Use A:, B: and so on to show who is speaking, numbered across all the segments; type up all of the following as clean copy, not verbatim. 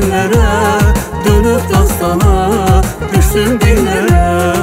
A: ellere, dönüp dastana düşsün dillere.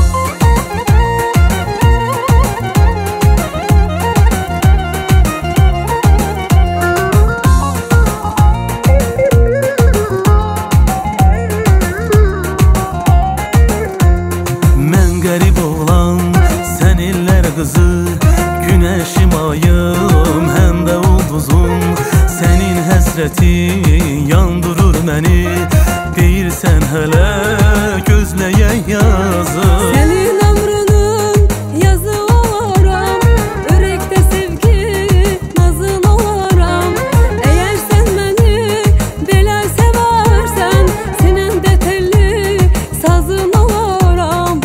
B: Mən qərib oğlan, sən illər qızı, güneşim ayım, həm də ulduzum. Sənin həsrətin yandırır məni, deyirsən hələ gözləyən yazım.
C: Sənin ömrünün yazı olaram, ürəkdə sevgi nazın olaram. Əgər sən məni belə sevərsən, sinəndə telli sazın olaram.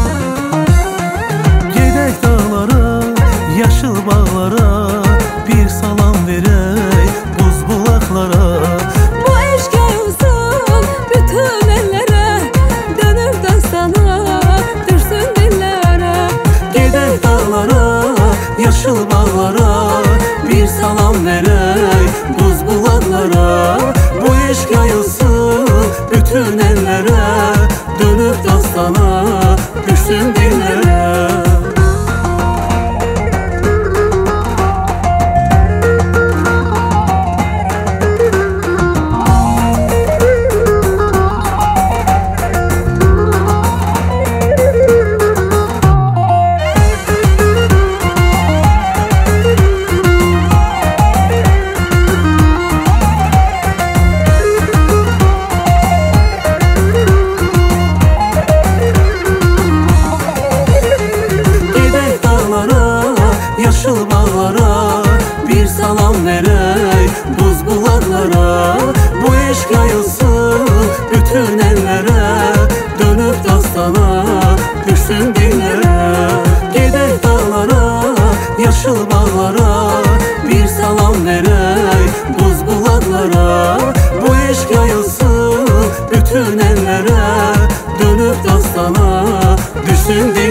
B: Gedək dağlara, yaşıl bağlara, bir salam verək buz bulaqlara.
C: Bu eşq yayılsın bütün ellere, dönüp dastana düşsün dillere.
A: Gedək dağlara, yaşıl bağlara, bir salam verək buz bulaqlara. Bu eşq yayılsın bütün ellere, dönüp dastana düşsün dillere. Yaşıl bağlara, bir salam verək buz bulaqlara. Bu eşq yayılsın bütün ellere, dönüp dastana düşsün dillere. Gedək dağlara, yaşıl bağlara, bir salam verək buz bulaqlara. Bu eşq yayılsın bütün ellere, dönüp dastana düşsün dillere.